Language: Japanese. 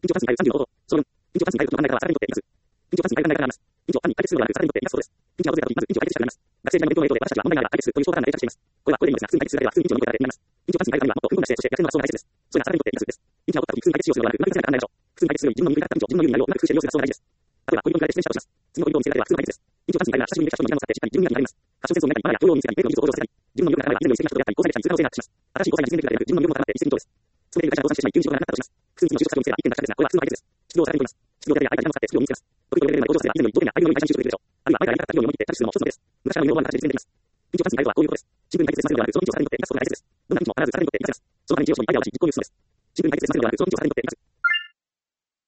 緊張感心配30の応答。小文。緊張感心配と考え方はさらにとっています。緊張感心配が考え方があります。緊張を単に解決するのではなく、さらにとっていますそうです。緊張が解けたとき、まず緊張を解決し始めます。学生時代の勉強の影響で私たちは問題があれば解決するという思考パターンが定着しています。これはこれでいいのですが、普通に解決するだけでは普通に緊張の状態で見えます。緊張感心配があるにはもっと踏み込んだ姿勢、そして逆転の発想が大切です。それがさらにとっていますです。緊張が起こったとき、普通に解決しようというのではなく、うまくいかないから考えましょう。普通に解決するより自分の耳が自分の耳になるよううまく工夫している様子がそう大事です。例えば、ポイントに変えて出演者とします。次のポイントを見せるだけでは普通の解決です。緊張感心配なら久しぶりにできた人の見方を使ってしっかり自分になります。ファッションセンスの中にマナーや教養を見せたり、例の技術を向上させたり、自分の魅力が高い以前の一石の人であったり、交際者に通過のせいがします。新しい交際が実現できるだけでなく、自分の魅力も高まって一石二鳥です。それで会社が倒産してしまい、急に仕事がなくなったとします。複数の技術を使って見せれば一点だけですが、これは普通の解決です。出動をさらに取ります。出動だけで相手に使ってスキルを身につけます。得意と言われるまで向上させれば以前の一歩目が相手の会社に就職できるでしょう。あるいは前からやりたかった企業に思い切って着手するのも一つの手です。昔からの夢を思わぬ形で実現できます。緊張感心配とはこういうことです。シンプルに解決させるのではなく、その緊張をさらにとって生かすことが大切です。どんな緊張も必ずさらにとって生かせます。そのために事を一緒にアイデアを出し実行に移すのです。シンプルに解決させるのではなく、その緊張をさらにとって生かす。